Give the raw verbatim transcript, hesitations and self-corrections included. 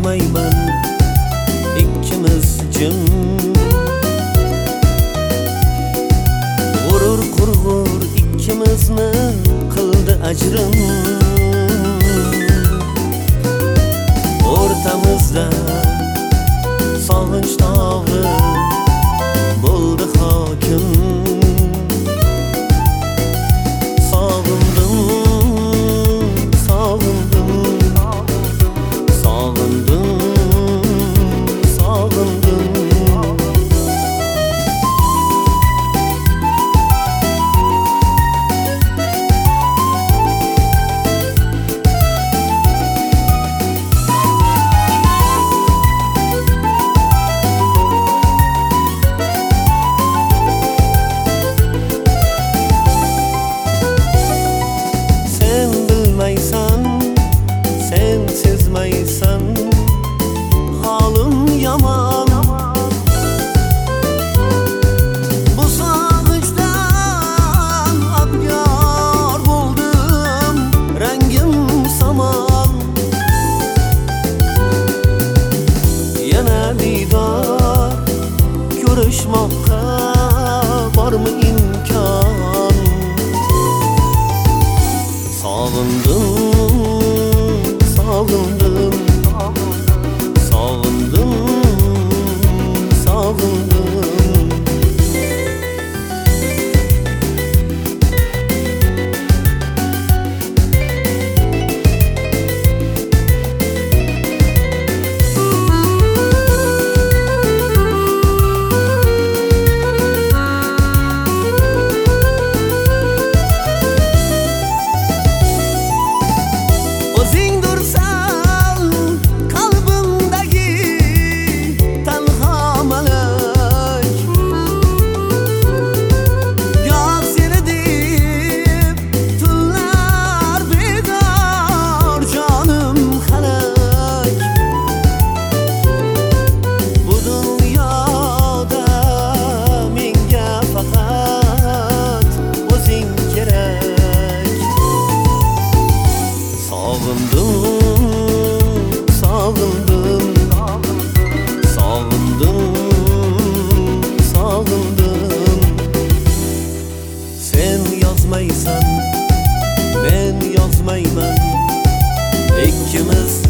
yozmayman, ikkimiz jim. G'urur qurg'ur ikkimizni qildi ajrim. O'rtamizda sog'inch tog'i bo'ldi hokim. Sog'indim, sog'indim, sog'indim, sog'indim. Sen sezmaysan, halim yaman. Bu sog'inchdan abgor bo'ldim, rangim saman. Yana diydor ko'rishmoqqa bormi imkon? Sog'indim, sog'indim, sog'indim, sog'indim. Sog'indim, sog'indim, sog'indim. Sen yozmaysan, men yozmayman, ikkimiz